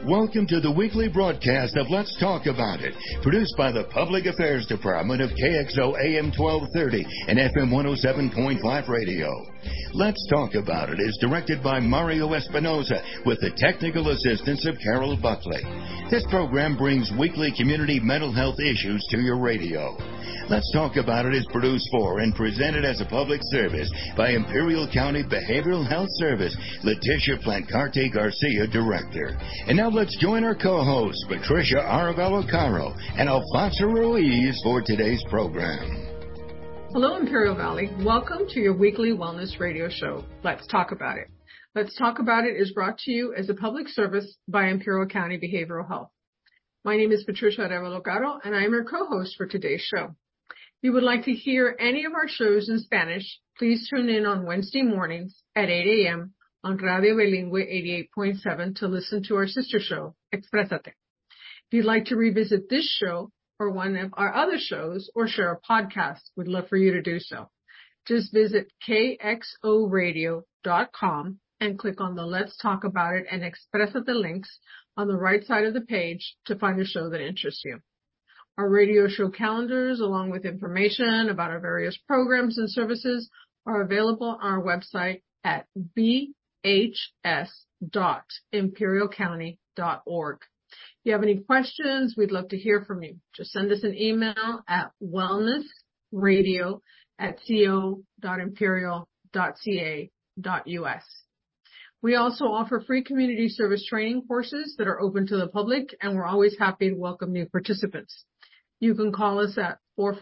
Welcome to the weekly broadcast of Let's Talk About It, produced by the Public Affairs Department of KXO AM 1230 and FM 107.5 radio. Let's Talk About It is directed by Mario Espinoza with the technical assistance of Carol Buckley. This program brings weekly community mental health issues to your radio. Let's Talk About It is produced for and presented as a public service by Imperial County Behavioral Health Service, Leticia Plancarte Garcia, Director. And now let's join our co-hosts, Patricia Aravello Caro and Alfonso Ruiz, for today's program. Hello, Imperial Valley. Welcome to your weekly wellness radio show, Let's Talk About It. Let's Talk About It is brought to you as a public service by Imperial County Behavioral Health. My name is Patricia Aravello Caro, and I am your co-host for today's show. If you would like to hear any of our shows in Spanish, please tune in on Wednesday mornings at 8 a.m. on Radio Bilingüe 88.7 to listen to our sister show, Exprésate. If you'd like to revisit this show or one of our other shows or share a podcast, we'd love for you to do so. Just visit kxoradio.com and click on the Let's Talk About It and Exprésate links on the right side of the page to find a show that interests you. Our radio show calendars, along with information about our various programs and services, are available on our website at bhs.imperialcounty.org. If you have any questions, we'd love to hear from you. Just send us an email at wellnessradio@co.imperial.ca.us. We also offer free community service training courses that are open to the public, and we're always happy to welcome new participants. You can call us at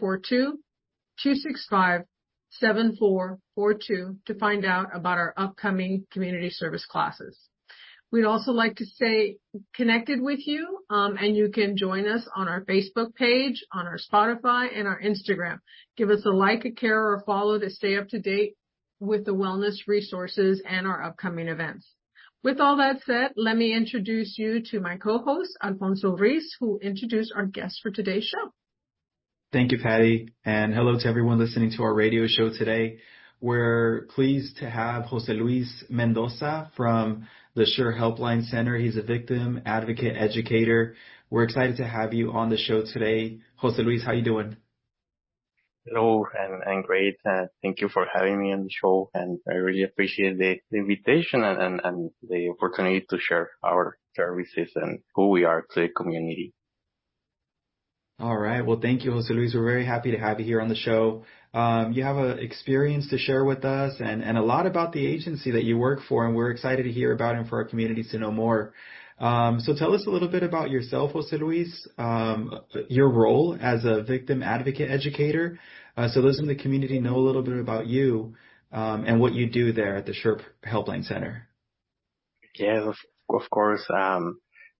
442-265-7442 to find out about our upcoming community service classes. We'd also like to stay connected with you, and you can join us on our Facebook page, on our Spotify, and our Instagram. Give us a like, a care, or a follow to stay up to date with the wellness resources and our upcoming events. With all that said, let me introduce you to my co-host, Alfonso Ruiz, who will introduce our guest for today's show. Thank you, Patty, and hello to everyone listening to our radio show today. We're pleased to have Jose Luis Mendoza from the SURE Helpline Center. He's a victim advocate educator. We're excited to have you on the show today. Jose Luis, how you doing? Hello, and great. Thank you for having me on the show, and I really appreciate the invitation and the opportunity to share our services and who we are to the community. All right. Well, thank you, Jose Luis. We're very happy to have you here on the show. You have an experience to share with us and a lot about the agency that you work for, and we're excited to hear about it and for our communities to know more. So tell us a little bit about yourself, Jose Luis, your role as a victim advocate educator. So those in the community know a little bit about you and what you do there at the SURE Helpline Center. Yes, of course. I'm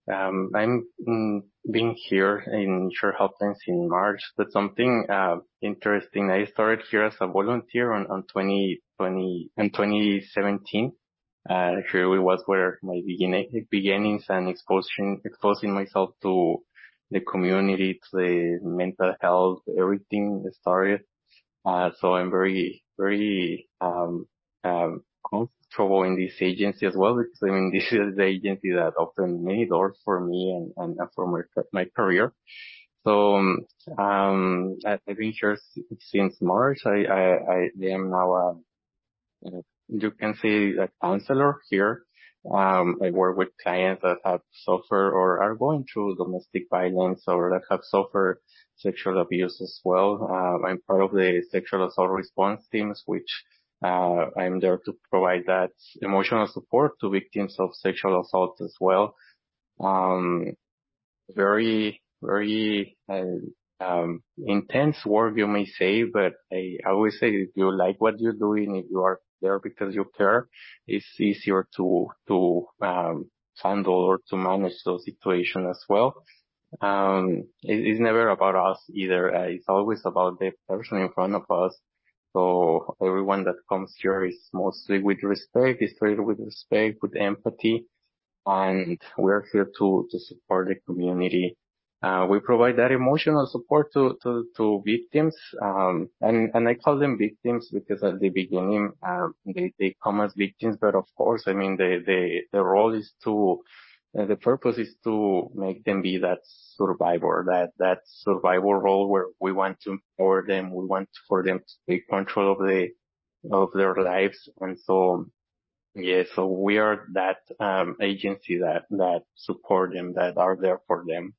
being here in SURE Helpline in March. But something interesting. I started here as a volunteer on 2017. Here was where my beginnings and exposing myself to the community, to the mental health, everything started. So I'm very, very, comfortable in this agency as well, because I mean, this is the agency that opened many doors for me and for my career. So, I've been here since March. I am now you can say a counselor here. I work with clients that have suffered or are going through domestic violence or that have suffered sexual abuse as well. I'm part of the sexual assault response teams, which I'm there to provide that emotional support to victims of sexual assault as well. Very, very intense work, you may say, but I always say if you like what you're doing, if you are there because you care, it's easier to handle or to manage those situations as well. It's never about us either. It's always about the person in front of us. So everyone that comes here is mostly with respect, is treated with respect, with empathy, and we're here to support the community. We provide that emotional support to victims, and I call them victims because at the beginning, they come as victims, but of course, I mean, the role is to the purpose is to make them be that survivor, that survival role where we want to empower them, we want for them to take control of their lives. And so, yeah, so we are that agency that support them, that are there for them.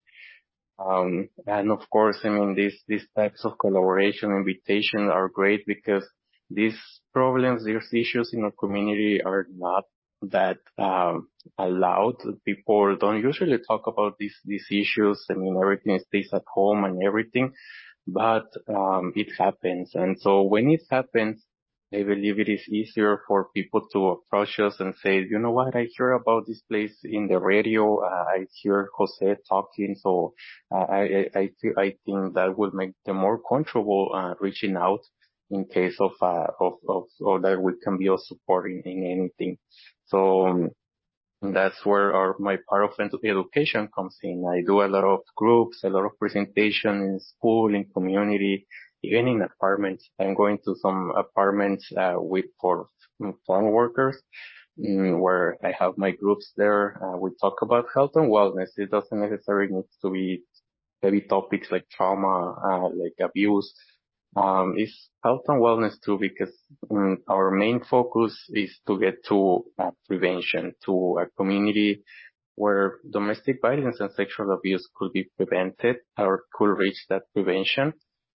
And of course, I mean, these types of collaboration invitation are great because these problems, these issues in our community are not that allowed. People don't usually talk about these issues. I mean, everything stays at home and everything, but it happens. And so when it happens, I believe it is easier for people to approach us and say, you know what, I hear about this place in the radio. I hear Jose talking. So I think that will make them more comfortable reaching out in case of that we can be of support in anything. So that's where my part of education comes in. I do a lot of groups, a lot of presentation in school, in community, even in apartments. I'm going to some apartments for farm workers, where I have my groups there. We talk about health and wellness. It doesn't necessarily need to be heavy topics like trauma, like abuse. It's health and wellness too, because our main focus is to get to prevention, to a community where domestic violence and sexual abuse could be prevented or could reach that prevention.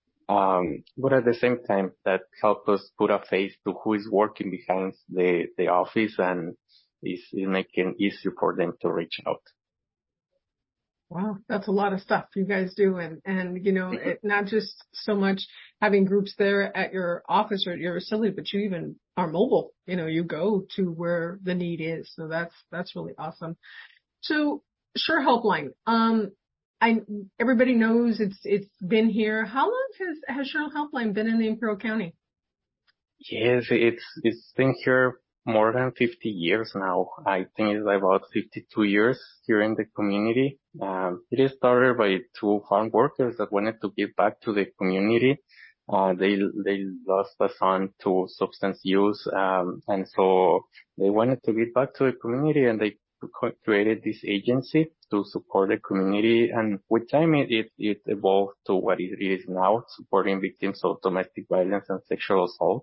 But at the same time, that help us put a face to who is working behind the office and is making it easier for them to reach out. Wow, that's a lot of stuff you guys do. And you know, not just so much having groups there at your office or at your facility, but you even are mobile. You know, you go to where the need is. So that's really awesome. So Sure Helpline. Everybody knows it's been here. How long has Sure Helpline been in the Imperial County? Yes, it's been here more than 50 years now. I think it's about 52 years here in the community. It started by two farm workers that wanted to give back to the community. They lost a son to substance use, and so they wanted to give back to the community, and they created this agency to support the community. And with time, it evolved to what it is now, supporting victims of domestic violence and sexual assault.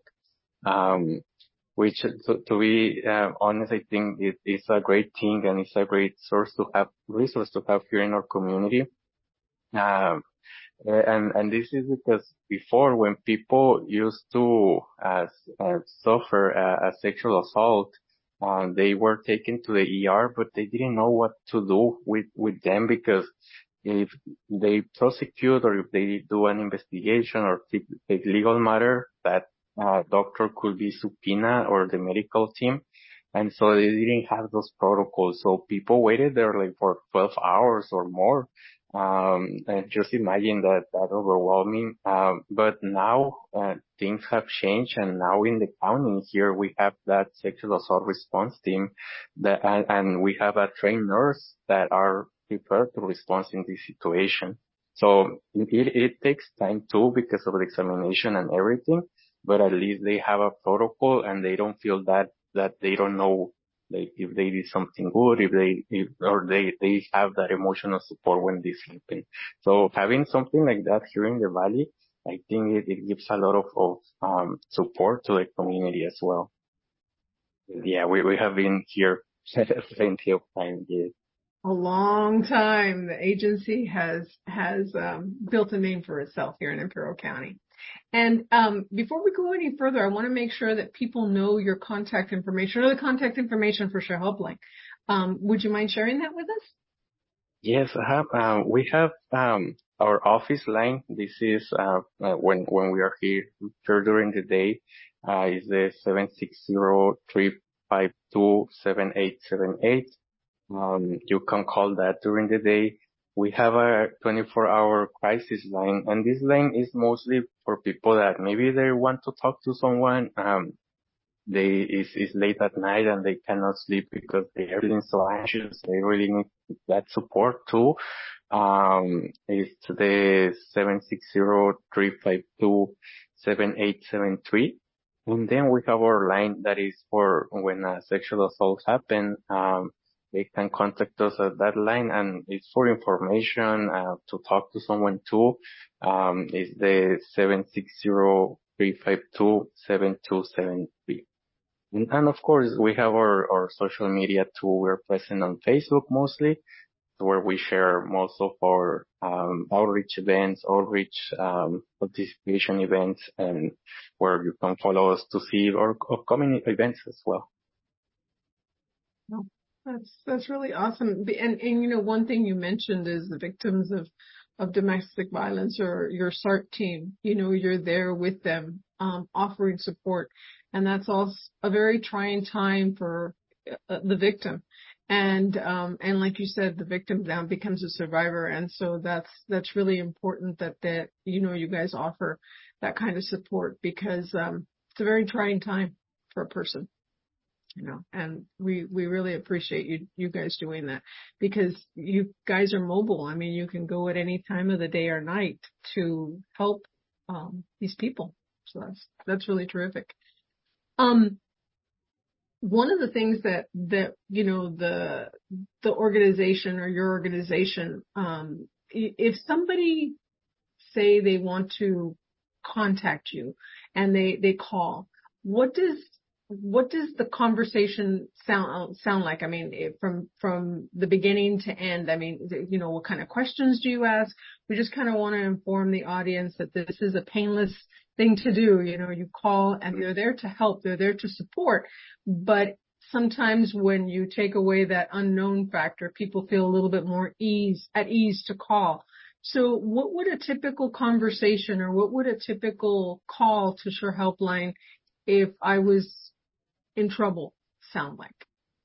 Which to be honest, I think it is a great thing and it's a great resource to have here in our community. And this is because before, when people used to suffer a sexual assault, they were taken to the ER, but they didn't know what to do with them, because if they prosecute or if they do an investigation or take legal matter, that doctor could be subpoena or the medical team. And so they didn't have those protocols. So people waited there like for 12 hours or more. And just imagine that overwhelming. But now, things have changed, and now in the county here, we have that sexual assault response team and we have a trained nurse that are prepared to respond in this situation. So it takes time too, because of the examination and everything, but at least they have a protocol and they don't feel that they don't know, like, if they did something good, if they have that emotional support when this happens. So having something like that here in the Valley, I think it gives a lot of support to the community as well. Yeah, we have been here plenty of time. Yes. A long time. The agency has built a name for itself here in Imperial County. And before we go any further, I want to make sure that people know your contact information or the contact information for Sure Helpline. Would you mind sharing that with us? Yes, I have. We have our office line. This is when we are here during the day. Is the 760-352-7878. You can call that during the day. We have a 24-hour crisis line, and this line is mostly for people that maybe they want to talk to someone. It's late at night and they cannot sleep because they are feeling so anxious. They really need that support too. It's the 760-352-7873. And then we have our line that is for when a sexual assault happens. they can contact us at that line, and it's for information, to talk to someone too. It's the 760-352-7273. And of course, we have our social media too. We're present on Facebook mostly, where we share most of our outreach events, participation events, and where you can follow us to see our upcoming events as well. Oh, that's really awesome. And you know, one thing you mentioned is the victims of domestic violence, or your SART team. You know, you're there with them, offering support, and that's also a very trying time for the victim. And like you said, the victim now becomes a survivor. And so that's really important that, you know, you guys offer that kind of support, because, it's a very trying time for a person, you know, and we really appreciate you guys doing that, because you guys are mobile. I mean, you can go at any time of the day or night to help, these people. So that's really terrific. One of the things that you know, the organization, or your organization, if somebody say they want to contact you and they call, what does the conversation sound like? I mean, from the beginning to end. I mean, you know, what kind of questions do you ask? We just kind of want to inform the audience that this is a painless thing to do. You know, you call and they're there to help, they're there to support. But sometimes when you take away that unknown factor, people feel a little bit more at ease to call. So what would a typical conversation, or what would a typical call to Sure Helpline, if I was in trouble, sound like?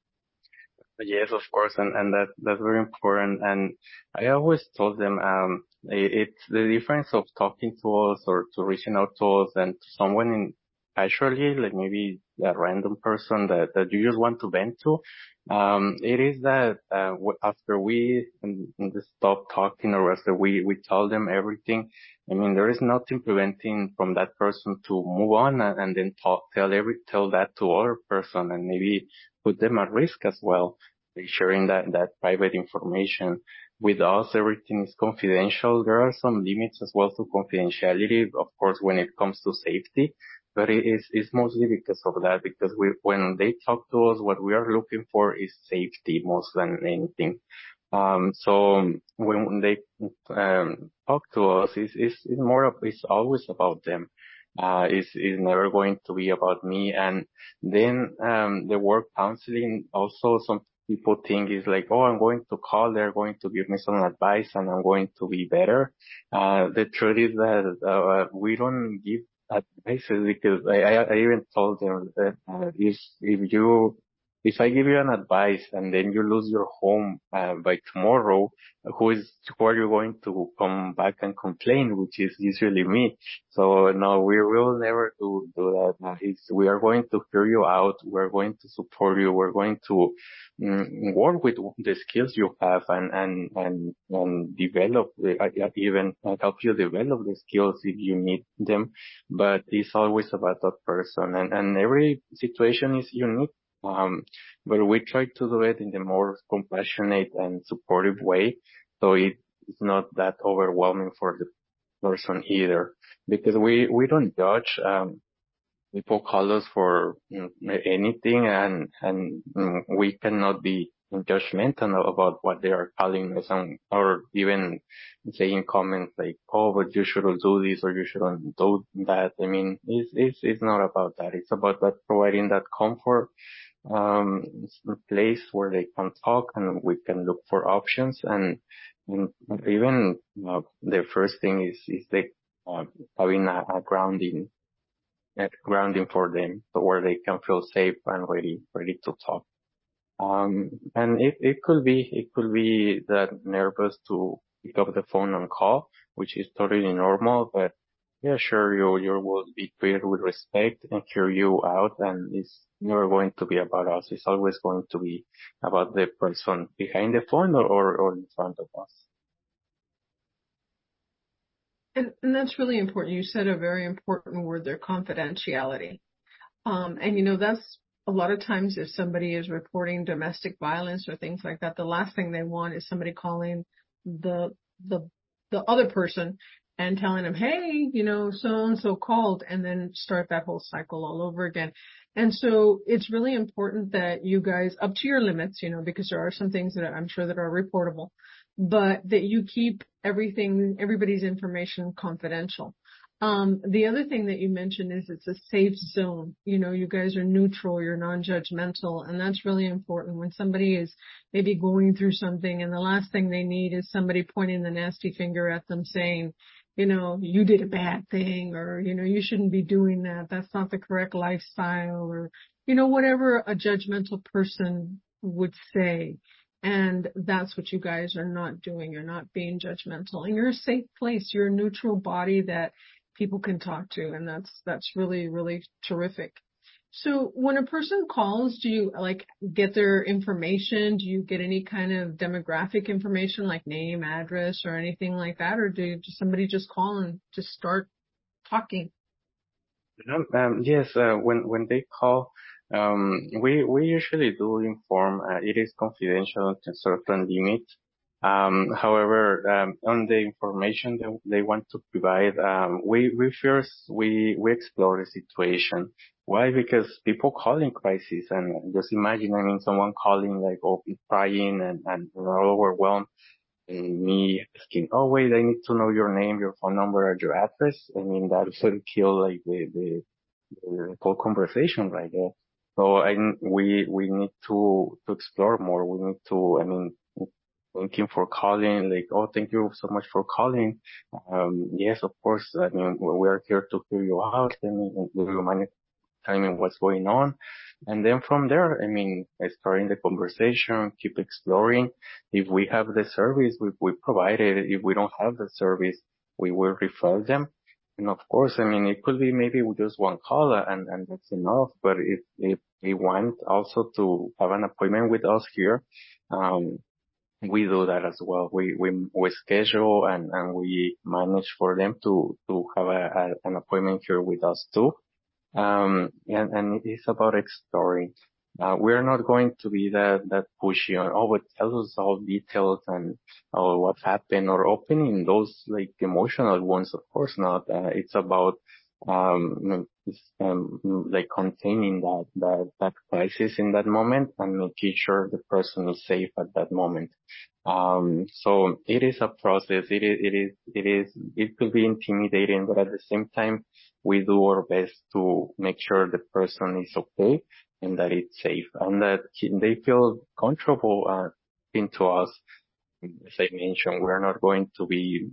Yes, of course, and that's very important. And I always told them, it's the difference of talking to us or to reaching out to us and to someone casually, like maybe a random person that you just want to vent to. It is that, after we stop talking, or after we tell them everything, I mean, there is nothing preventing from that person to move on and then tell that to other person, and maybe put them at risk as well by sharing that private information. With us, everything is confidential. There are some limits as well to confidentiality, of course, when it comes to safety, but it's mostly because of that, because when they talk to us, what we are looking for is safety more than anything. So when they talk to us, it's always about them. It's never going to be about me. And then the word counseling, also some people think is like, oh, I'm going to call, they're going to give me some advice and I'm going to be better. The truth is that we don't give advices, because I even told them that if I give you an advice and then you lose your home by tomorrow, who are you going to come back and complain? Which is usually me. So no, we will never do that. We are going to hear you out. We're going to support you. We're going to work with the skills you have and develop, even help you develop the skills if you need them. But it's always about that person, and every situation is unique. But we try to do it in the more compassionate and supportive way, so it's not that overwhelming for the person either, because we don't judge. People call us for anything, and we cannot be judgmental about what they are calling us, or even saying comments like, "Oh, but you shouldn't do this or you shouldn't do that." I mean, it's not about that. It's about that providing that comfort, place where they can talk and we can look for options, and even the first thing is they having a grounding for them, so where they can feel safe and ready to talk. And it could be that nervous to pick up the phone and call, which is totally normal, but yeah, sure, you will be treated with respect and hear you out, and it's never going to be about us. It's always going to be about the person behind the phone or in front of us. And that's really important. You said a very important word there, confidentiality. And you know, that's a lot of times if somebody is reporting domestic violence or things like that, the last thing they want is somebody calling the the the other person and telling them, hey, so and so called, and then start that whole cycle all over again. And so it's really important that you guys, up to your limits, because there are some things that I'm sure that are reportable, but that you keep everybody's information confidential. The other thing that you mentioned is it's a safe zone. You guys are neutral, you're non-judgmental, and that's really important when somebody is maybe going through something and the last thing they need is somebody pointing the nasty finger at them saying, you did a bad thing, or, you shouldn't be doing that. That's not the correct lifestyle, or, whatever a judgmental person would say. And that's what you guys are not doing. You're not being judgmental, and you're a safe place. You're a neutral body that people can talk to, and that's really, really terrific. So when a person calls, do you get their information? Do you get any kind of demographic information like name, address, or anything like that? Or does somebody just call and just start talking? Yes, when they call, we usually do inform. It is confidential to certain limits. However, on the information that they want to provide, we first explore the situation. Why? Because people call in crisis, and just imagine, someone calling like, oh, crying and overwhelmed, and me asking, oh wait, I need to know your name, your phone number, or your address. That would kill like the whole conversation right there. So we need to explore more. We need to, thank you for calling. Like, oh, thank you so much for calling. Yes, of course. We are here to hear you out. Do you mind telling me what's going on? And then from there, starting the conversation, keep exploring. If we have the service, we provide it. If we don't have the service, we will refer them. And of course, it could be maybe just one call and that's enough. But if they want also to have an appointment with us here, we do that as well. We schedule and we manage for them to have an appointment here with us too. And it's about exploring. We're not going to be that pushy on, oh, but tell us all details and what happened, or opening those like emotional ones. Of course not. It's about, like containing that crisis in that moment and making sure the person is safe at that moment. So it is a process. It could be intimidating, but at the same time, we do our best to make sure the person is okay and that it's safe and that they feel comfortable, into us. As I mentioned, we're not going to be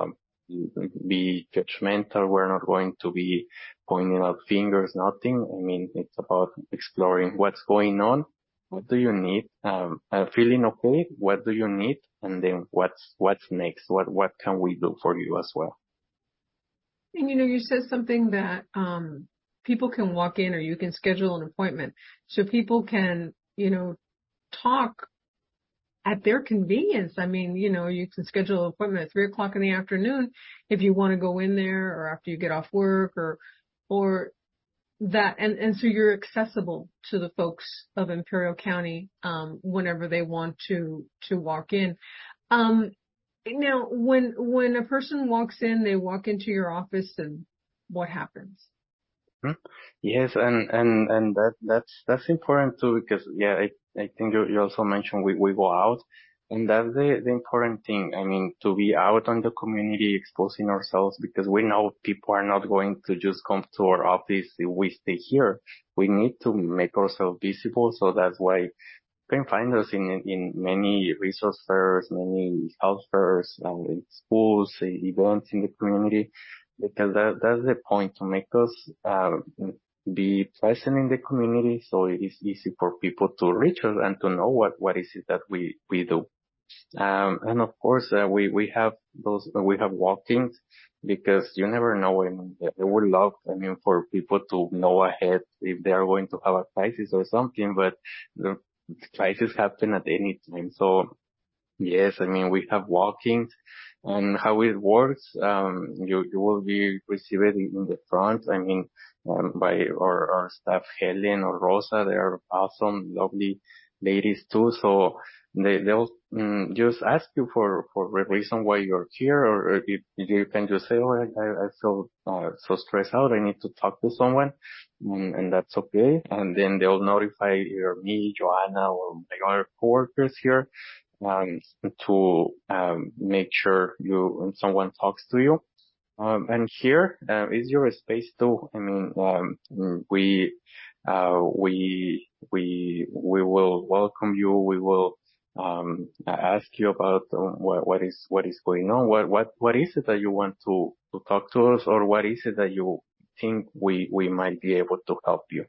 judgmental. We're not going to be pointing out fingers, nothing. It's about exploring what's going on. What do you need? Feeling okay? What do you need? And then what's next? What can we do for you as well? And you said something that people can walk in, or you can schedule an appointment, so people can talk at their convenience. You can schedule an appointment at 3:00 in the afternoon if you want to go in there, or after you get off work, or that, and so you're accessible to the folks of Imperial County whenever they want to walk in. Now, when a person walks in, they walk into your office, and what happens? Yes, and that's important too, because I think you also mentioned we go out, and that's the important thing. To be out on the community, exposing ourselves, because we know people are not going to just come to our office if we stay here. We need to make ourselves visible, so that's why you can find us in many resource fairs, many health fairs, in schools, events in the community, because that's the point, to make us be present in the community, so it is easy for people to reach us and to know what is it that we do. And of course, we have walk-ins, because you never know. I would love, for people to know ahead if they are going to have a crisis or something, but the crisis happen at any time. So yes, we have walk-ins, and how it works, you will be received in the front. by our staff, Helen or Rosa. They are awesome, lovely ladies too. So they'll just ask you for the reason why you're here, or if you can just say, oh, I feel so stressed out, I need to talk to someone, and that's okay. And then they'll notify either me, Joanna, or my other coworkers here, to make sure someone talks to you. And here is your space too. I mean, we will welcome you. We will ask you about what is going on. What is it that you want to talk to us, or what is it that you think we might be able to help you.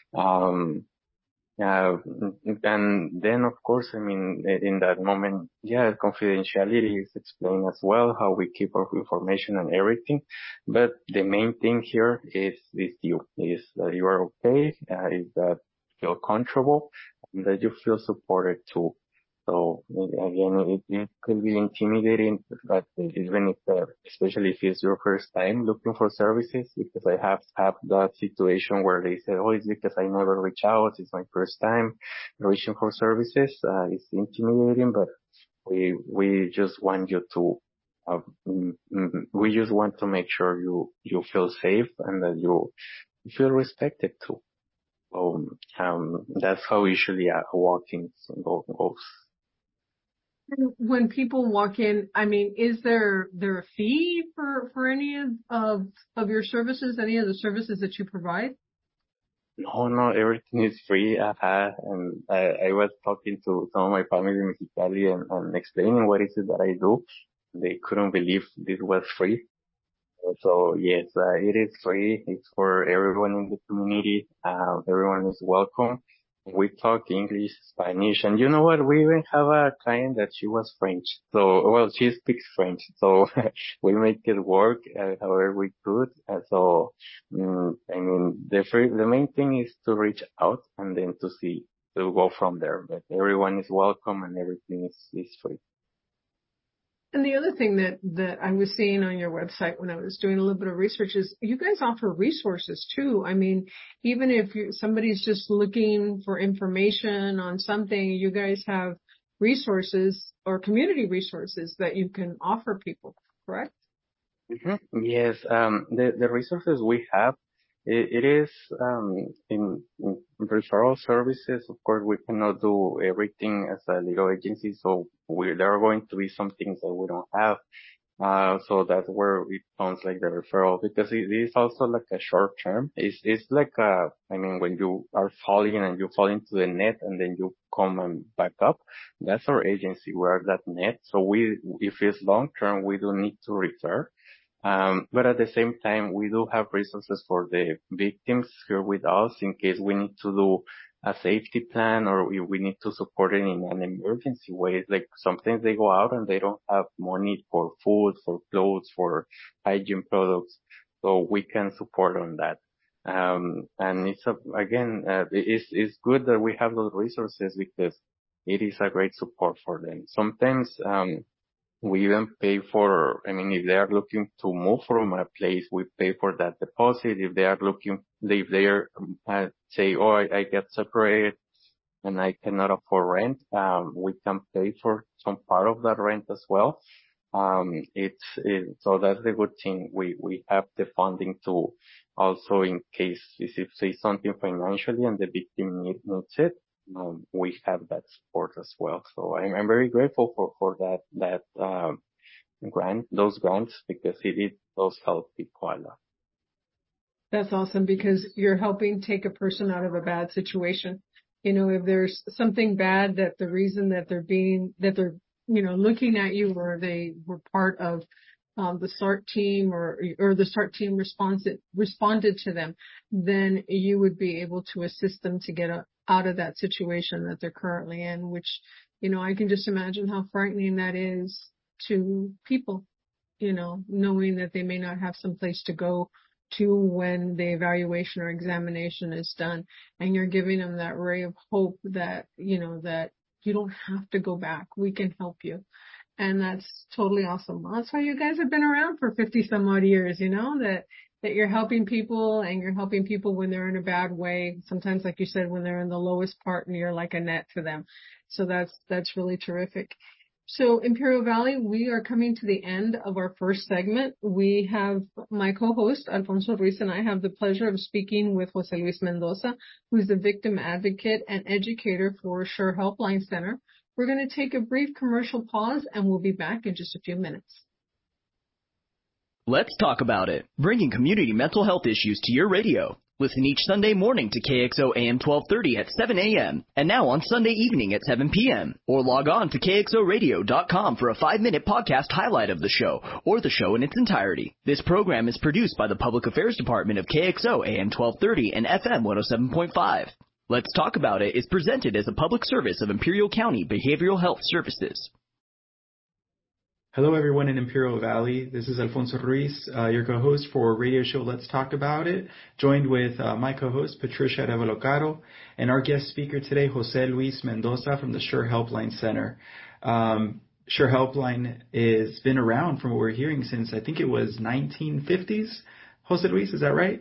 And then, of course, I mean, in that moment, yeah, confidentiality is explained as well, how we keep our information and everything. But the main thing here is that you are okay, is that you feel comfortable, and that you feel supported too. So again, it could be intimidating, but even if, especially if it's your first time looking for services, because I have had that situation where they say, oh, it's because I never reach out. It's my first time reaching for services. It's intimidating, but we just want you to, we just want to make sure you feel safe and that you feel respected too. So, that's how usually walking goes. When people walk in, I mean, is there a fee for any of your services, any of the services that you provide? No, everything is free. And I was talking to some of my family in Mexicali and explaining what is it that I do. They couldn't believe this was free. So yes, it is free. It's for everyone in the community. Everyone is welcome. We talk English, Spanish, and you know what? We even have a client that she was French. So, well, she speaks French. So we make it work however we could. I mean, the main thing is to reach out and then to go from there. But everyone is welcome and everything is free. And the other thing that I was seeing on your website when I was doing a little bit of research is you guys offer resources too. I mean, even if somebody's just looking for information on something, you guys have resources or community resources that you can offer people, correct? Mm-hmm. Yes, the resources we have, it is in referral services. Of course, we cannot do everything as a legal agency, so there are going to be some things that we don't have. So that's where it comes like the referral, because it is also like a short term. It's like I mean, when you are falling and you fall into the net and then you come and back up, that's our agency. We're that net. So if it's long term, we do need to refer. But at the same time, we do have resources for the victims here with us in case we need to do a safety plan or we need to support it in an emergency way. Like sometimes they go out and they don't have money for food, for clothes, for hygiene products. So we can support on that. And it's good that we have those resources because it is a great support for them. Sometimes, we even pay for, I mean, if they are looking to move from a place, we pay for that deposit. If they are say, oh, I get separated and I cannot afford rent, we can pay for some part of that rent as well. So that's the good thing. We have the funding to also in case if say something financially and the victim needs it, we have that support as well. So I'm very grateful for that those grants, because it does help people a lot. That's awesome because you're helping take a person out of a bad situation. You know, if there's something bad that the reason that they're looking at you, or they were part of the SART team or the SART team responded to them, then you would be able to assist them to get out of that situation that they're currently in, which, I can just imagine how frightening that is to people, knowing that they may not have some place to go to when the evaluation or examination is done, and you're giving them that ray of hope that, that you don't have to go back. We can help you. And that's totally awesome. That's why you guys have been around for 50 some odd years, that that you're helping people, and you're helping people when they're in a bad way. Sometimes, like you said, when they're in the lowest part and you're like a net to them. So that's really terrific. So Imperial Valley, we are coming to the end of our first segment. We have my co-host, Alfonso Ruiz, and I have the pleasure of speaking with Jose Luis Mendoza, who's the victim advocate and educator for Sure Helpline Center. We're going to take a brief commercial pause, and we'll be back in just a few minutes. Let's talk about it. Bringing community mental health issues to your radio. Listen each Sunday morning to KXO AM 1230 at 7 a.m. and now on Sunday evening at 7 p.m. Or log on to KXORadio.com for a 5-minute podcast highlight of the show or the show in its entirety. This program is produced by the Public Affairs Department of KXO AM 1230 and FM 107.5. Let's Talk About It is presented as a public service of Imperial County Behavioral Health Services. Hello, everyone in Imperial Valley. This is Alfonso Ruiz, your co-host for radio show Let's Talk About It, joined with my co-host Patricia Arevalo Caro, and our guest speaker today, Jose Luis Mendoza from the Sure Helpline Center. Sure Helpline has been around, from what we're hearing, since I think it was 1950s. Jose Luis, is that right?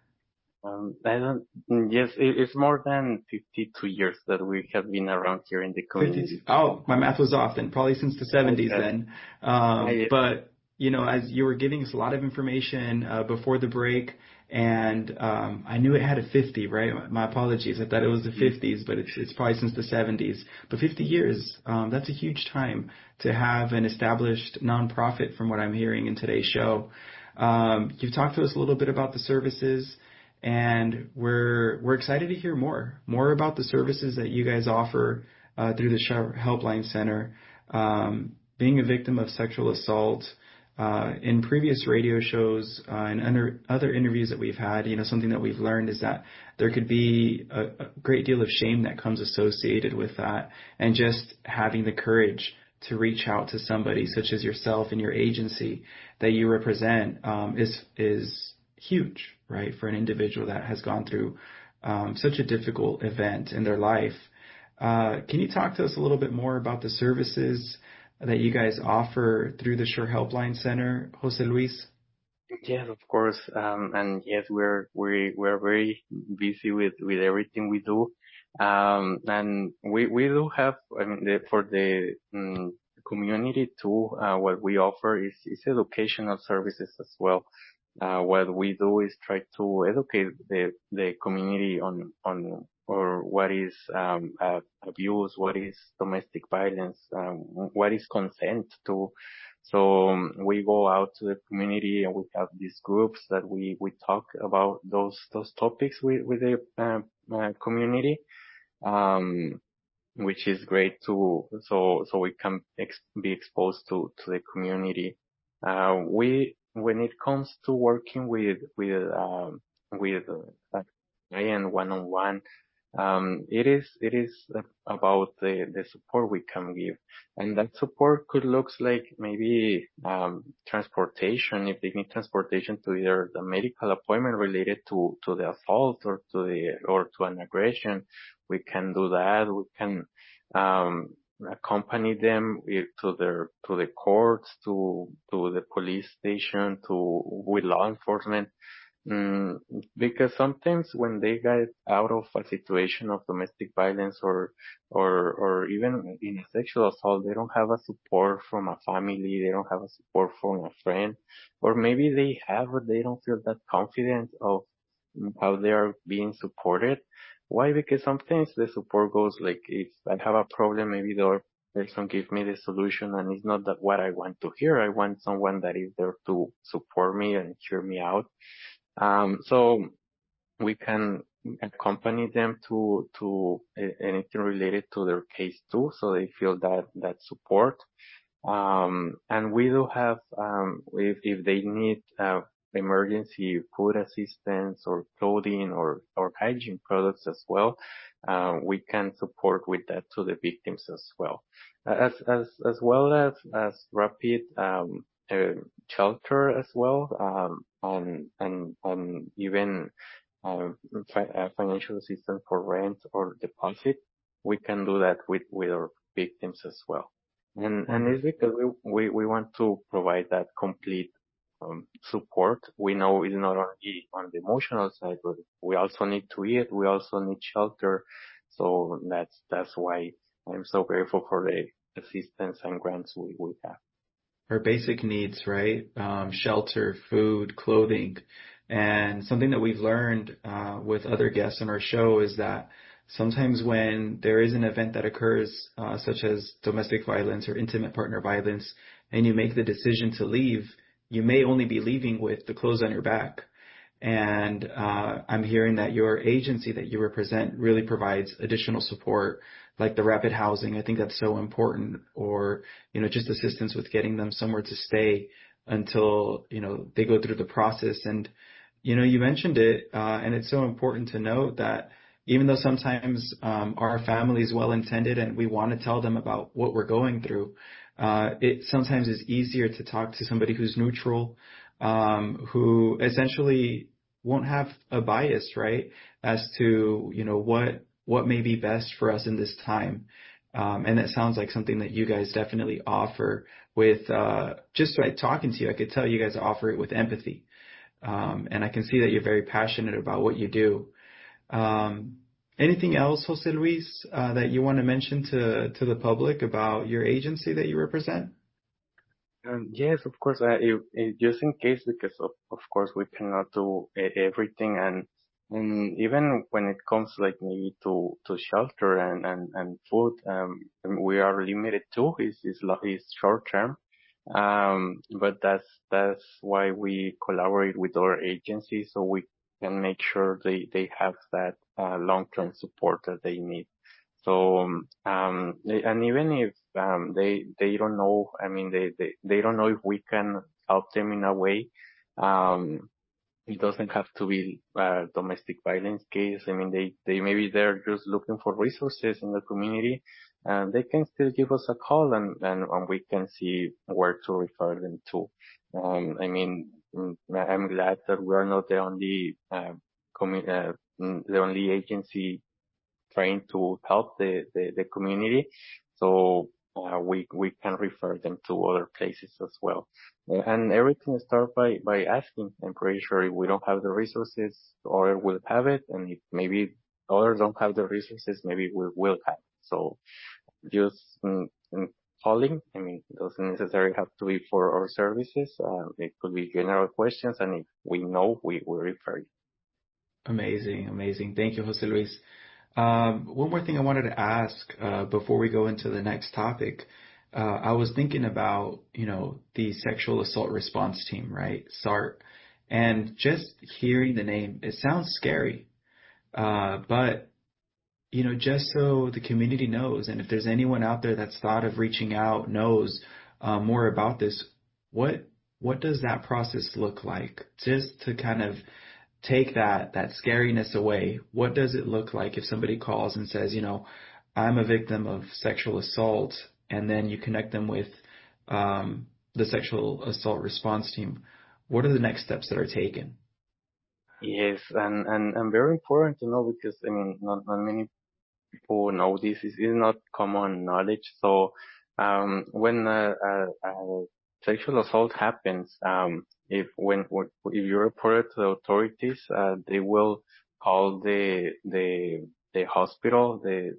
Yes, it's more than 52 years that we have been around here in the community. 52. Oh, my math was off then, probably since the 70s then. But, you know, as you were giving us a lot of information before the break, and I knew it had a 50, right? My apologies. I thought it was the 50s, but it's probably since the 70s. But 50 years, that's a huge time to have an established nonprofit, from what I'm hearing in today's show. You've talked to us a little bit about the services, and we're excited to hear more about the services that you guys offer through the Sure Helpline Center. Being a victim of sexual assault, in previous radio shows and other interviews that we've had, you know, something that we've learned is that there could be a great deal of shame that comes associated with that, and just having the courage to reach out to somebody such as yourself and your agency that you represent is huge, right, for an individual that has gone through such a difficult event in their life. Can you talk to us a little bit more about the services that you guys offer through the Sure Helpline Center, Jose Luis? Yes, of course. And yes, we're very busy with everything we do. And we do have, I mean, for the community too, what we offer is educational services as well. What we do is try to educate the community on or what is abuse, what is domestic violence, what is consent to. So we go out to the community and we have these groups that we talk about those topics with the community, which is great too. So we can be exposed to the community. When it comes to working with a client one-on-one, it is about the support we can give, and that support could looks like maybe transportation, if they need transportation to either the medical appointment related to the assault or to an aggression. We can do that. We can accompany them to the courts, to the police station, with law enforcement. Because sometimes when they get out of a situation of domestic violence or even in a sexual assault, they don't have a support from a family, they don't have a support from a friend, or maybe they have, but they don't feel that confident of how they are being supported. Why? Because sometimes the support goes like, if I have a problem, maybe the other person gives me the solution, and it's not that what I want to hear. I want someone that is there to support me and hear me out. So we can accompany them to anything related to their case too, so they feel that support. And we do have, if they need, emergency food assistance or clothing or hygiene products as well, we can support with that to the victims as well. As well as rapid, shelter as well, and even financial assistance for rent or deposit. We can do that with our victims as well. And it's because we want to provide that complete support. We know it's not only on the emotional side, but we also need to eat. We also need shelter. So that's why I'm so grateful for the assistance and grants we have. Our basic needs, right? Shelter, food, clothing. And something that we've learned with other guests on our show is that sometimes when there is an event that occurs, such as domestic violence or intimate partner violence, and you make the decision to leave, you may only be leaving with the clothes on your back. And I'm hearing that your agency that you represent really provides additional support, like the rapid housing. I think that's so important, or just assistance with getting them somewhere to stay until they go through the process. And you mentioned it, and it's so important to note that even though sometimes our family is well intended and we want to tell them about what we're going through, it sometimes is easier to talk to somebody who's neutral, who essentially won't have a bias, right, as to what may be best for us in this time. And that sounds like something that you guys definitely offer with just like talking to you. I could tell you guys offer it with empathy. And I can see that you're very passionate about what you do. Anything else, Jose Luis, that you want to mention to the public about your agency that you represent? Yes, of course. Just in case, because of course we cannot do everything, and even when it comes like maybe to shelter and food, we are limited to is short term. But that's why we collaborate with other agencies, so we can make sure they have that long term support that they need. So, and even if they don't know, I mean, they don't know if we can help them in a way. It doesn't have to be a domestic violence case. I mean, they maybe they're just looking for resources in the community, and they can still give us a call, and we can see where to refer them to. I mean, I'm glad that we are not the only the only agency trying to help the community. So we can refer them to other places as well. And everything starts by asking. I'm pretty sure if we don't have the resources, others will have it, and if maybe others don't have the resources, maybe we will have it. So just calling, I mean, it doesn't necessarily have to be for our services. It could be general questions, and if we know, we will refer you. Amazing, amazing. Thank you, Jose Luis. One more thing I wanted to ask before we go into the next topic. I was thinking about, the Sexual Assault Response Team, right? SART. And just hearing the name, it sounds scary. But, just so the community knows, and if there's anyone out there that's thought of reaching out, knows more about this, what does that process look like? Just to kind of take that scariness away. What does it look like if somebody calls and says, I'm a victim of sexual assault, and then you connect them with the Sexual Assault Response Team? What are the next steps that are taken? Yes, and very important to know, because I mean, not many people know this. Is not common knowledge. So when a sexual assault happens, if you report it to the authorities, they will call the hospital.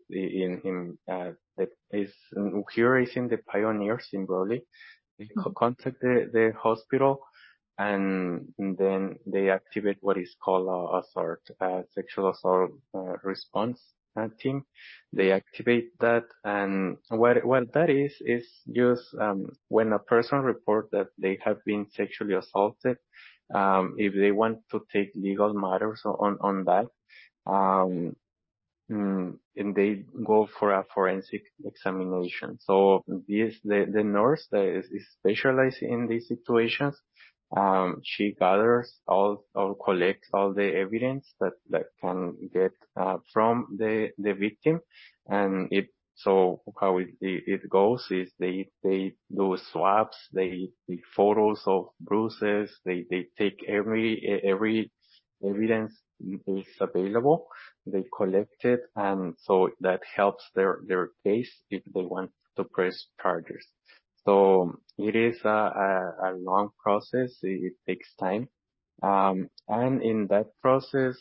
Here is in the Pioneers in Broadway. They contact the hospital, and then they activate what is called a sexual assault response team. They activate that, and what that is just when a person reports that they have been sexually assaulted, if they want to take legal matters on that, and they go for a forensic examination. So the nurse that is specialized in these situations, she gathers or collects all the evidence that can get from the victim, and so how it goes is they do swabs, they take photos of bruises, they take every evidence is available, they collect it, and so that helps their case if they want to press charges. So it is a long process. It takes time. And in that process,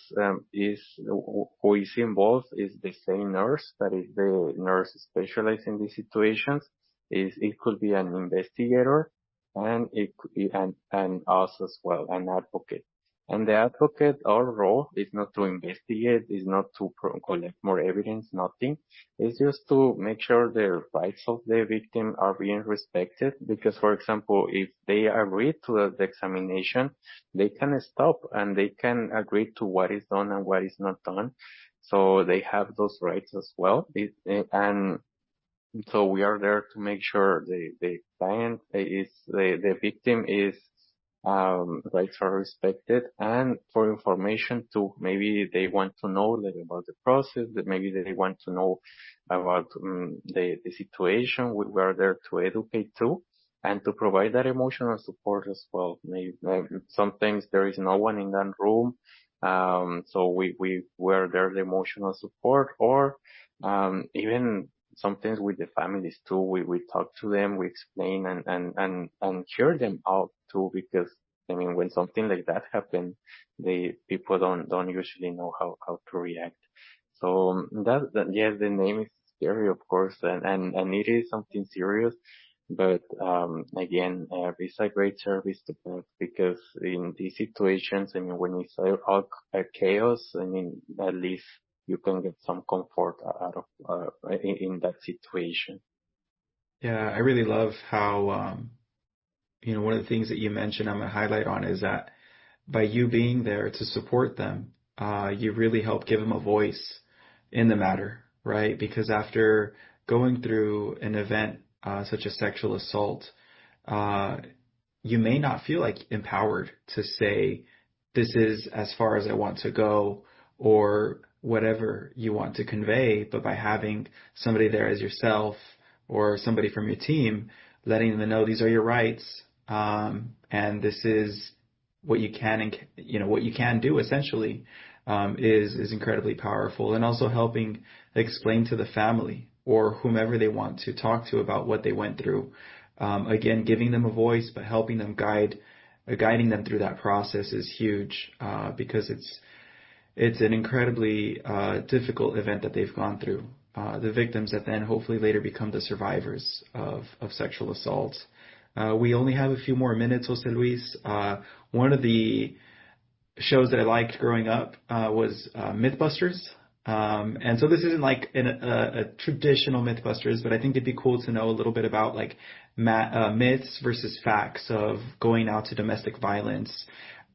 who is involved is the same nurse, that is the nurse specialized in these situations. It could be an investigator, and it could be and us as well, an advocate. And the advocate, our role is not to investigate, is not to collect more evidence, nothing. It's just to make sure the rights of the victim are being respected. Because, for example, if they agree to the examination, they can stop and they can agree to what is done and what is not done. So they have those rights as well. And so we are there to make sure the client is, the victim is, rights are respected, and for information too. Maybe they want to know about the process, that maybe they want to know about the situation. We are there to educate too, and to provide that emotional support as well. Maybe, sometimes there is no one in that room, so we were there the emotional support, or even sometimes with the families too. We talk to them, we explain and hear them out too, because I mean, when something like that happens, the people don't usually know how to react. So that yes, the name is scary, of course, and it is something serious. But again, it's a great service to have, because in these situations, I mean, when it's all chaos, I mean, at least you can get some comfort out of in that situation. Yeah, I really love how, one of the things that you mentioned I'm going to highlight on is that by you being there to support them, you really help give them a voice in the matter, right? Because after going through an event such as sexual assault, uh, you may not feel like empowered to say, this is as far as I want to go, or whatever you want to convey. But by having somebody there as yourself or somebody from your team, letting them know these are your rights, and this is what you can and what you can do essentially, is incredibly powerful, and also helping explain to the family or whomever they want to talk to about what they went through. Again, giving them a voice, but helping them guiding them through that process is huge, because it's an incredibly difficult event that they've gone through. The victims that then hopefully later become the survivors of sexual assault. We only have a few more minutes, Jose Luis. One of the shows that I liked growing up was Mythbusters. And so this isn't like a traditional Mythbusters, but I think it'd be cool to know a little bit about like myths versus facts of going out to domestic violence.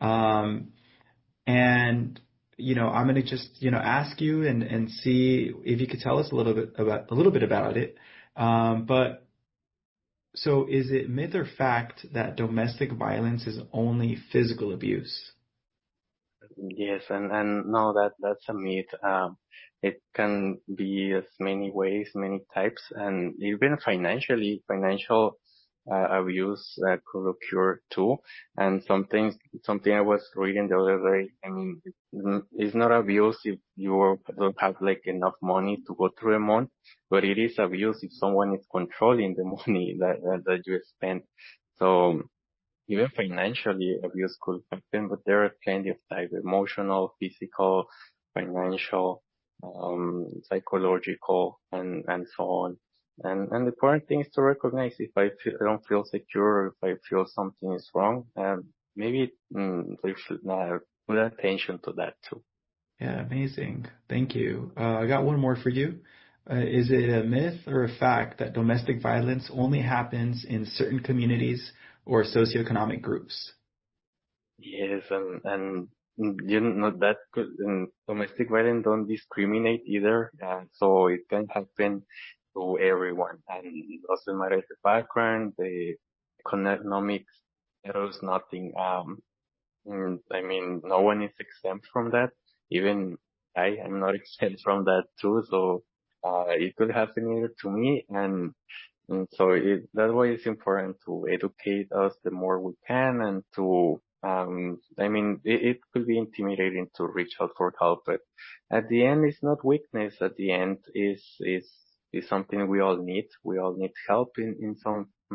And I'm going to just ask you and see if you could tell us a little bit about it. But so is it myth or fact that domestic violence is only physical abuse? Yes, and no, that's a myth. It can be as many ways, many types, and even financial abuse could occur too. And something I was reading the other day. I mean, it's not abuse if you don't have like enough money to go through a month, but it is abuse if someone is controlling the money that you spend. So even financially, abuse could happen, but there are plenty of types: emotional, physical, financial, psychological, and so on. And the important thing is to recognize if I don't feel secure, or if I feel something is wrong, maybe we should put attention to that too. Yeah, amazing. Thank you. I got one more for you. Is it a myth or a fact that domestic violence only happens in certain communities or socioeconomic groups? Yes, and you know that domestic violence don't discriminate either, so it can happen to everyone, and it doesn't matter the background, the economic status, nothing. I mean, no one is exempt from that. Even I am not exempt from that too. So it could happen either to me, and so that's why it's important to educate us the more we can, and to, I mean, it could be intimidating to reach out for help, but at the end, it's not weakness. At the end, is something we all need. We all need help in some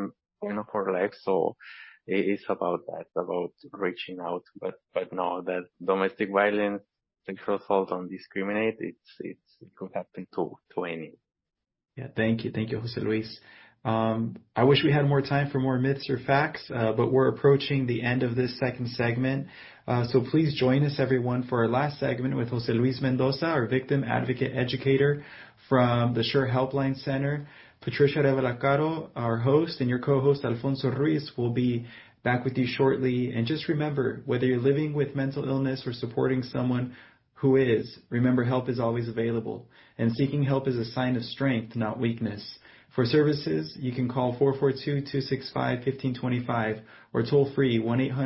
point of our life. So it's about that, about reaching out. But no, that domestic violence, sexual assault don't discriminate. It could happen to any. Yeah, thank you. Thank you, Jose Luis. I wish we had more time for more myths or facts, but we're approaching the end of this second segment. So please join us, everyone, for our last segment with Jose Luis Mendoza, our victim advocate educator from the SURE Helpline Center. Patricia Revelacaro, our host, and your co-host, Alfonso Ruiz, will be back with you shortly. And just remember, whether you're living with mental illness or supporting someone who is, remember help is always available. And seeking help is a sign of strength, not weakness. For services, you can call 442-265-1525 or toll free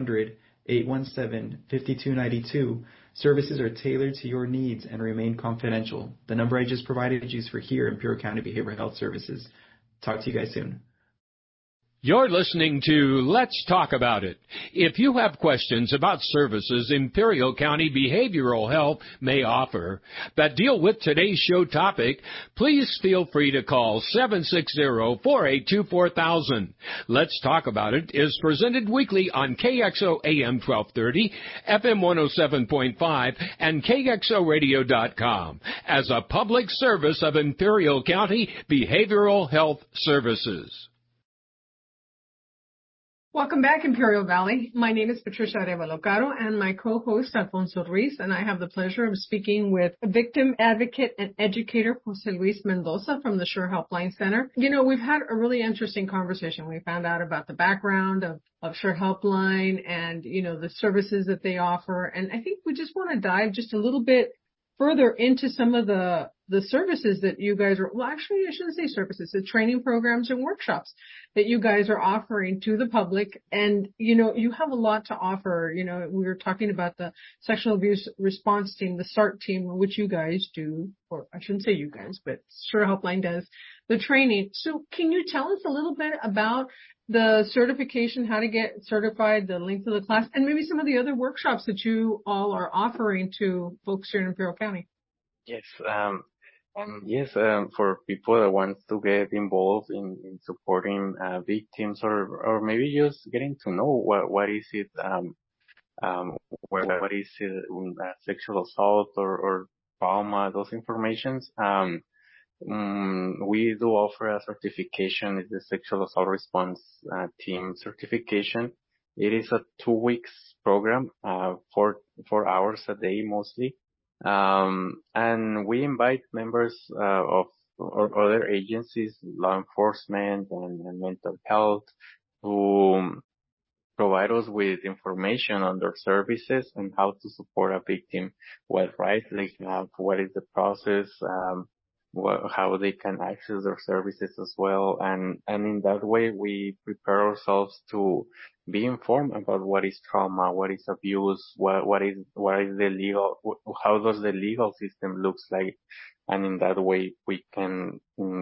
1-800-817-5292. Services are tailored to your needs and remain confidential. The number I just provided is for here, Imperial County Behavioral Health Services. Talk to you guys soon. You're listening to Let's Talk About It. If you have questions about services Imperial County Behavioral Health may offer that deal with today's show topic, please feel free to call 760-482-4000. Let's Talk About It is presented weekly on KXO AM 1230, FM 107.5, and KXORadio.com as a public service of Imperial County Behavioral Health Services. Welcome back, Imperial Valley. My name is Patricia Revelacaro and my co-host, Alfonso Ruiz, and I have the pleasure of speaking with victim advocate and educator, Jose Luis Mendoza from the SURE Helpline Center. You know, we've had a really interesting conversation. We found out about the background of SURE Helpline and, you know, the services that they offer. And I think we just want to dive just a little bit further into some of the services that you guys are, well, actually, I shouldn't say services, the training programs and workshops that you guys are offering to the public. And, you know, you have a lot to offer. You know, we were talking about the sexual abuse response team, the SART team, which you guys do, or I shouldn't say you guys, but SURE Helpline does the training. So can you tell us a little bit about the certification, how to get certified, the length of the class, and maybe some of the other workshops that you all are offering to folks here in Imperial County? Yes. For people that want to get involved in supporting victims or maybe just getting to know what is it, what is it, sexual assault or trauma, those informations. We do offer a certification. It's the Sexual Assault Response Team certification. It is a 2 weeks program, 4 hours a day mostly. And we invite members of or other agencies, law enforcement and mental health, to provide us with information on their services and how to support a victim, what rights they have, what is the process, how they can access their services as well. And in that way, we prepare ourselves to be informed about what is trauma, what is abuse, what is the legal, how does the legal system looks like. And in that way, we can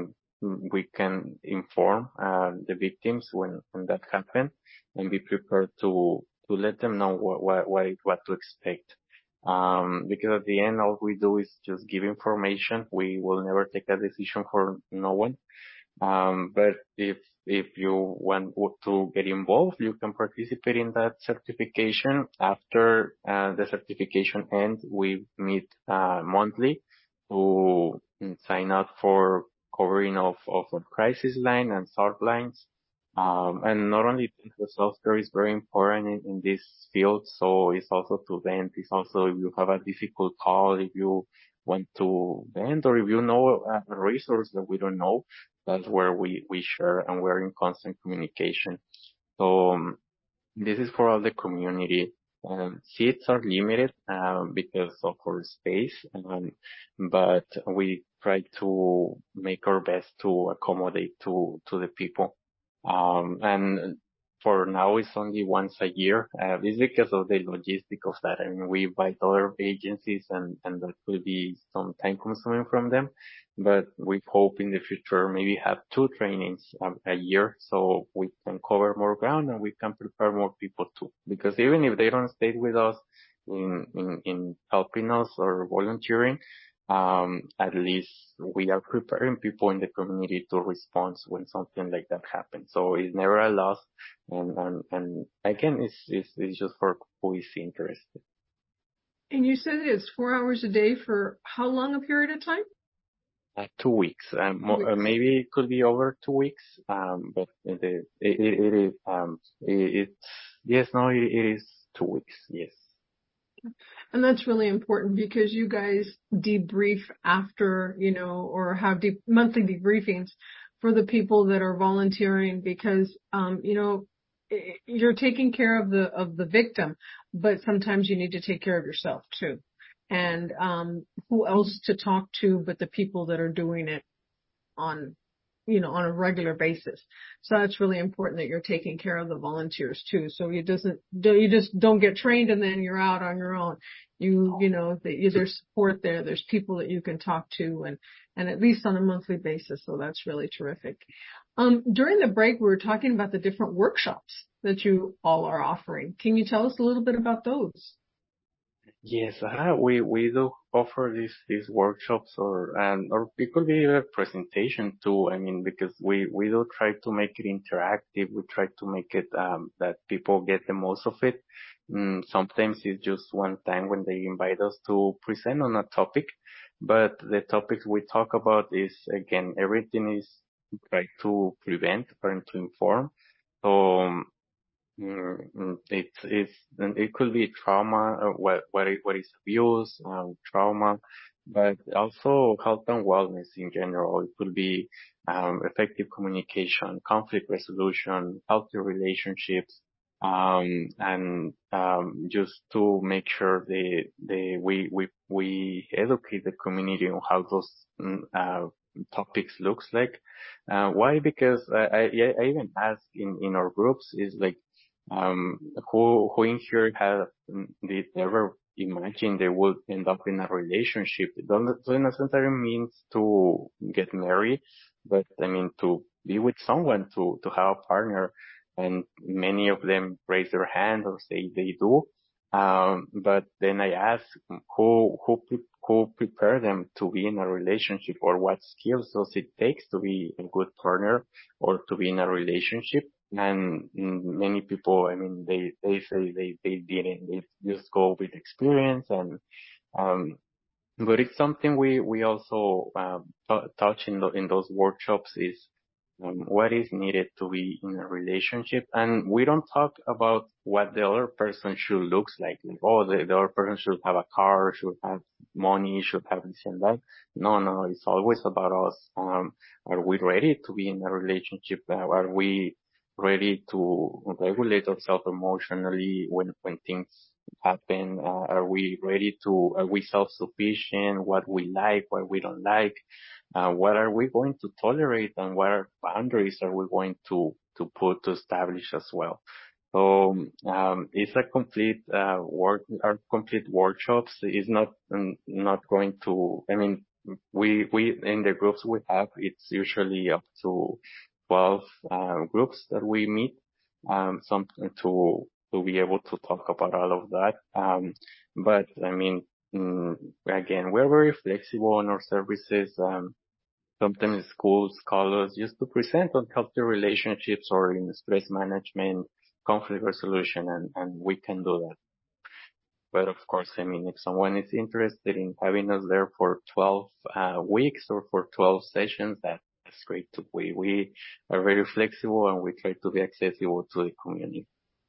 inform, the victims when that happens and be prepared to let them know what to expect. Because at the end, all we do is just give information. We will never take a decision for no one. But if you want to get involved, you can participate in that certification. After the certification ends, we meet monthly to sign up for covering of a crisis line and SART lines. And not only the software is very important in this field, so it's also to vent. It's also if you have a difficult call, if you want to vent, or if you know a resource that we don't know, that's where we share and we're in constant communication. So this is for all the community. Seats are limited because of our space, but we try to make our best to accommodate to the people. And for now, it's only once a year. It's because of the logistic of that. I mean, we invite other agencies and that will be some time consuming from them. But we hope in the future maybe have 2 trainings a year so we can cover more ground and we can prepare more people too. Because even if they don't stay with us in helping us or volunteering, at least we are preparing people in the community to respond when something like that happens. So it's never a loss. And again, it's just for who is interested. And you said it's 4 hours a day for how long a period of time? 2 weeks. Maybe it could be over 2 weeks. But it is, it is 2 weeks. Yes. And that's really important because you guys debrief after, or have monthly debriefings for the people that are volunteering because, you're taking care of the victim, but sometimes you need to take care of yourself too. And, who else to talk to but the people that are doing it on a regular basis. So it's really important that you're taking care of the volunteers too. So you just don't get trained and then you're out on your own. There's support there. There's people that you can talk to and at least on a monthly basis. So that's really terrific. During the break, we were talking about the different workshops that you all are offering. Can you tell us a little bit about those? Yes, we do offer these workshops or it could be a presentation too. I mean, because we do try to make it interactive. We try to make it that people get the most of it. Sometimes it's just one time when they invite us to present on a topic, but the topics we talk about is again everything is try to prevent and to inform. So. It could be trauma, what is abuse, trauma, but also health and wellness in general. It could be effective communication, conflict resolution, healthy relationships, and just to make sure we educate the community on how those topics looks like. Why? Because I even ask in our groups is like. Who in here did ever imagine they would end up in a relationship? It doesn't necessarily mean to get married, but I mean to be with someone, to have a partner. And many of them raise their hand or say they do. But then I ask who prepare them to be in a relationship, or what skills does it take to be a good partner or to be in a relationship? And many people, I mean, they say they didn't. They just go with experience but it's something we also touch in those workshops is what is needed to be in a relationship. And we don't talk about what the other person should looks like. The other person should have a car, should have money, should have this and that. No, it's always about us. Are we ready to be in a relationship? Are we ready to regulate ourselves emotionally when things happen? Are we self-sufficient? What we like, what we don't like? What are we going to tolerate, and what boundaries are we going to put to establish as well? So it's a complete our complete workshops is not going to. I mean, we in the groups we have, it's usually up to 12 groups that we meet, some to be able to talk about all of that. But I mean, again, we're very flexible on our services. Sometimes schools call us just to present on healthy relationships or in stress management, conflict resolution, and we can do that. But of course, I mean, if someone is interested in having us there for 12 weeks or for 12 sessions, that's great too. We are very flexible and we try to be accessible to the community.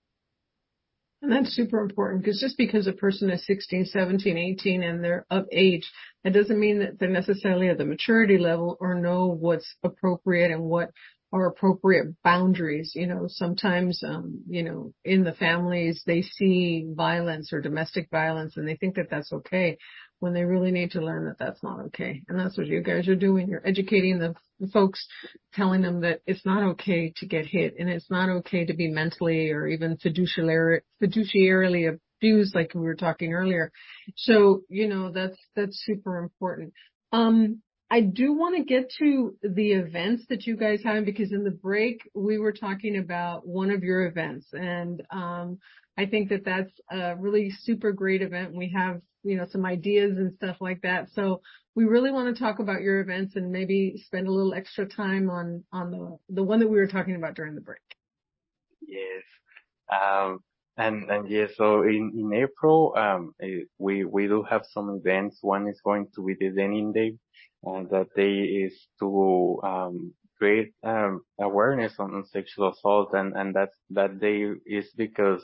And that's super important because just because a person is 16, 17, 18 and they're of age, that doesn't mean that they're necessarily at the maturity level or know what's appropriate and what are appropriate boundaries. Sometimes, in the families, they see violence or domestic violence and they think that that's okay when they really need to learn that that's not okay. And that's what you guys are doing. You're educating the folks, telling them that it's not okay to get hit and it's not okay to be mentally or even fiduciarily abused like we were talking earlier. So, that's super important. I do want to get to the events that you guys have because in the break we were talking about one of your events and I think that that's a really super great event. We have, some ideas and stuff like that. So we really want to talk about your events and maybe spend a little extra time on the one that we were talking about during the break. Yes. Um, and yes, so in April, we do have some events. One is going to be the Denim Day. That day is to, create, awareness on sexual assault. And that day is because,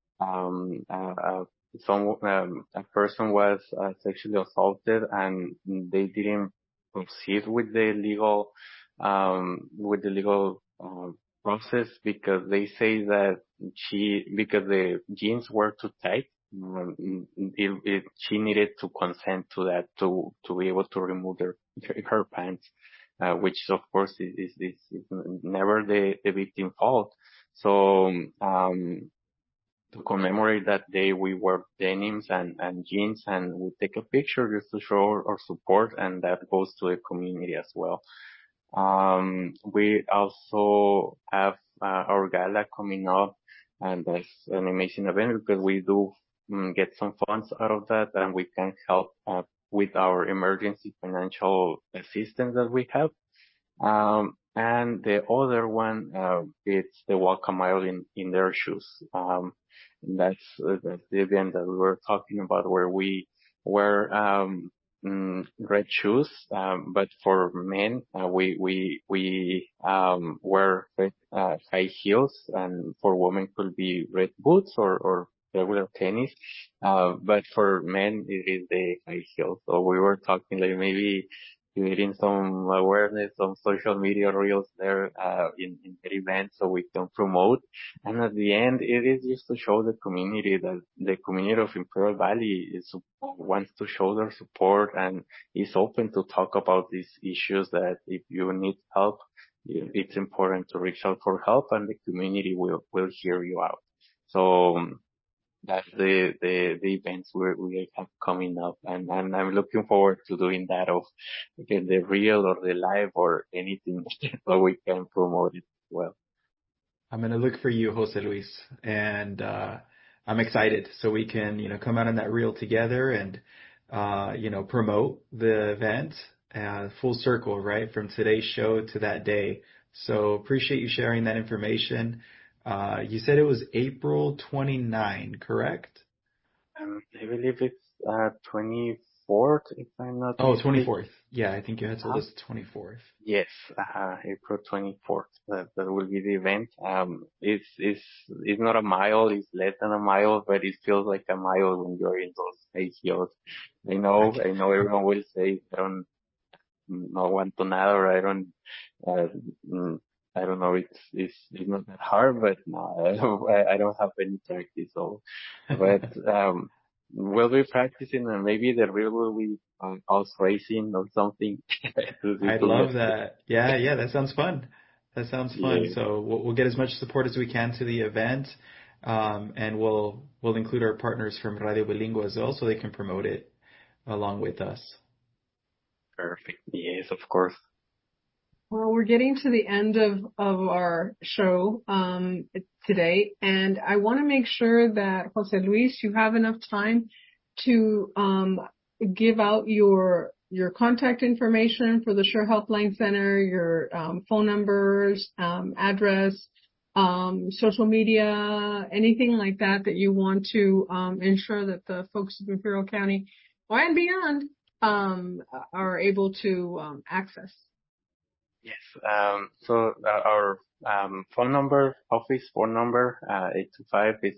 a person was, sexually assaulted and they didn't proceed with the legal, process because they say that because the jeans were too tight, she needed to consent to that to be able to remove her pants, which of course is never the victim fault. So, to commemorate that day, we wear denims and jeans and we take a picture just to show our support, and that goes to the community as well. We also have, our gala coming up, and that's an amazing event because we do, get some funds out of that, and we can help, with our emergency financial assistance that we have. And the other one, it's the Walk a Mile in Their Shoes. That's the event that we were talking about where we wear, red shoes. But for men, we wear red, high heels, and for women could be red boots or regular tennis. But for men, it is the high heels. So we were talking like maybe creating some awareness on social media reels there, in the event so we can promote. And at the end, it is just to show the community that the community of Imperial Valley wants to show their support and is open to talk about these issues, that if you need help, it's important to reach out for help and the community will hear you out. So, that's the events we have coming up, and I'm looking forward to doing that of again the real or the live or anything so we can promote it well. I'm gonna look for you, Jose Luis, and I'm excited so we can, come out on that reel together and, promote the event, full circle, right, from today's show to that day. So appreciate you sharing that information. You said it was April 29, correct? I believe it's 24th, if I'm not Oh, mistaken. 24th. Yeah, I think you had told us 24th. Yes, April 24th. That will be the event. It's not a mile, it's less than a mile, but it feels like a mile when you're in those high heels. I know everyone will say, I don't know Antonado, or uh, mm, I don't know, it's not that hard, but no, I don't have any practice, so, but, we'll be practicing and maybe the real will be, us racing or something. I'd love that. Yeah, that sounds fun. That sounds fun. Yeah. So we'll get as much support as we can to the event, and we'll include our partners from Radio Bilingüe as well, so they can promote it along with us. Perfect. Yes, of course. Well, we're getting to the end of our show today, and I want to make sure that Jose Luis, you have enough time to give out your contact information for the Sure Helpline Center, your phone numbers, address, social media, anything like that you want to ensure that the folks of Imperial County and beyond are able to access. Yes. So our phone number, office phone number, 825 is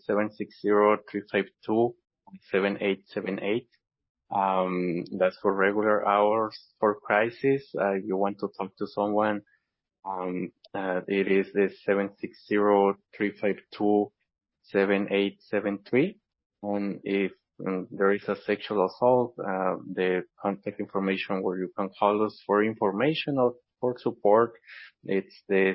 760-352-7878. That's for regular hours. For crisis, you want to talk to someone, it is the 760-352-7873. And if there is a sexual assault, the contact information where you can call us for information or for support, it's the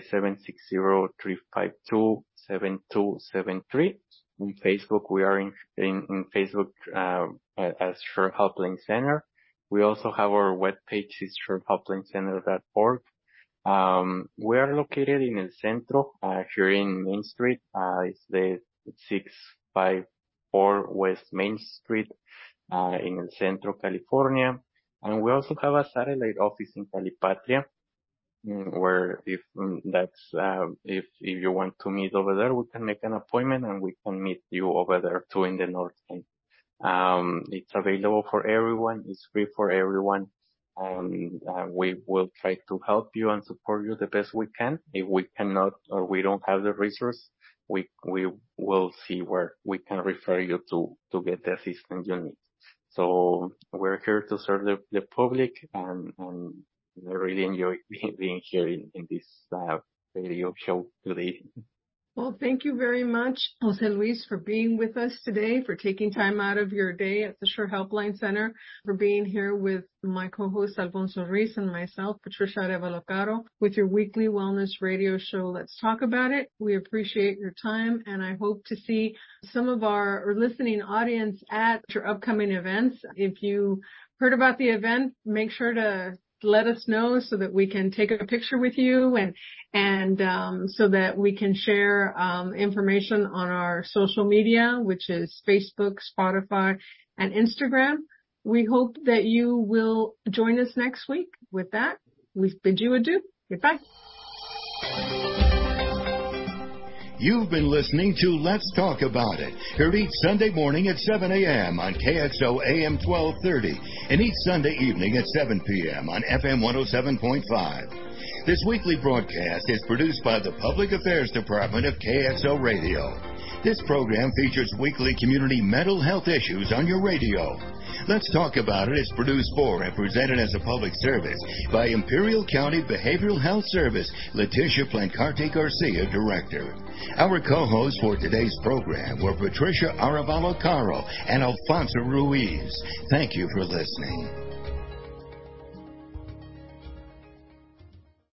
760-352-7273. On Facebook, we are in Facebook, as Sure Helpline Center. We also have our webpage, is surehelplincenter.org. We are located in El Centro, here in Main Street. It's the 654 West Main Street, in El Centro, California. And we also have a satellite office in Calipatria, where if you want to meet over there, we can make an appointment and we can meet you over there too in the north end. It's available for everyone. It's free for everyone. We will try to help you and support you the best we can. If we cannot or we don't have the resource, we will see where we can refer you to get the assistance you need. So we're here to serve the public, and I really enjoy being here in this radio show today. Well, thank you very much, Jose Luis, for being with us today, for taking time out of your day at the Sure Helpline Center, for being here with my co-host Alfonso Ruiz and myself, Patricia Arevalo-Caro, with your weekly wellness radio show, Let's Talk About It. We appreciate your time, and I hope to see some of our listening audience at your upcoming events. If you heard about the event, make sure to let us know so that we can take a picture with you and so that we can share information on our social media, which is Facebook, Spotify, and Instagram. We hope that you will join us next week. With that, we bid you adieu. Goodbye. You've been listening to Let's Talk About It, heard each Sunday morning at 7 a.m. on KXO AM 1230 and each Sunday evening at 7 p.m. on FM 107.5. This weekly broadcast is produced by the Public Affairs Department of KXO Radio. This program features weekly community mental health issues on your radio. Let's Talk About It is produced for and presented as a public service by Imperial County Behavioral Health Service, Leticia Plancarte Garcia, Director. Our co-hosts for today's program were Patricia Arevalo-Caro and Alfonso Ruiz. Thank you for listening.